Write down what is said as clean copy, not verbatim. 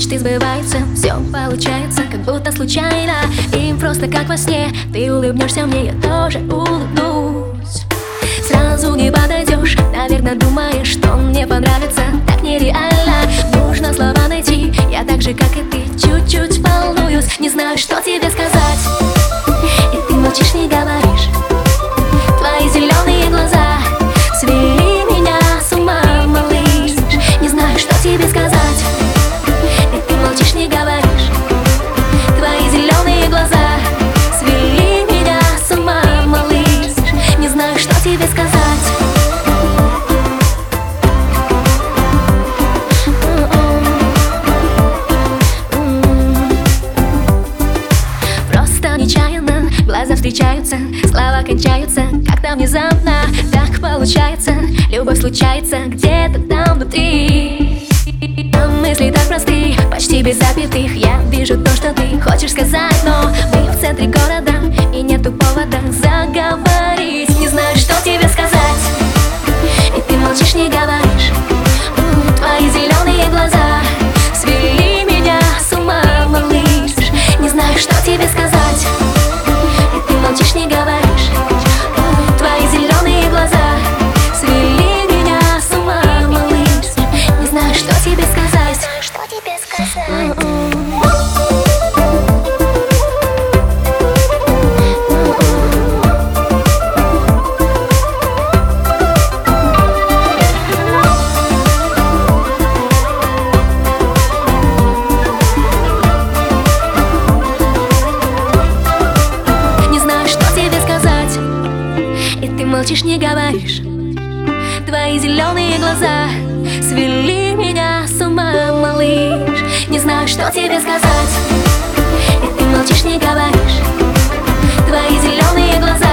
мечты сбываются, все получается, как будто случайно. И просто как во сне, ты улыбнешься мне, я тоже улыбнусь. Сразу не подойдешь, наверное, думаешь, что мне понравится. Так нереально, нужно слова найти. Я так же, как и ты, чуть-чуть волнуюсь. Не знаю, что тебе сказать, и ты молчишь, не говоришь. Твои зеленые глаза свели меня с ума, малыш. Не знаю, что тебе сказать, и ты молчишь, не говоришь. Твои зеленые глаза свели меня с ума, малыш. Не знаю, что тебе сказать. Просто нечаянно глаза встречаются, слова кончаются как-то внезапно. Так получается, любовь случается где-то там внутри. А мысли так просты, почти без запятых. Я вижу то, что ты хочешь сказать, но мы в центре города, и нету повода заговорить. Не знаю, что тебе сказать, и ты молчишь, не говоришь. Твои зеленые глаза свели меня с ума, малыш. Не знаю, что тебе сказать, и ты молчишь, не говоришь. Твои зеленые глаза свели меня с ума, малыш. Не знаю, что тебе сказать. Что тебе сказать? И ты молчишь, не говоришь. Твои зеленые глаза свели меня с ума, малыш. Не знаю, что тебе сказать, и ты молчишь, не говоришь. Твои зеленые глаза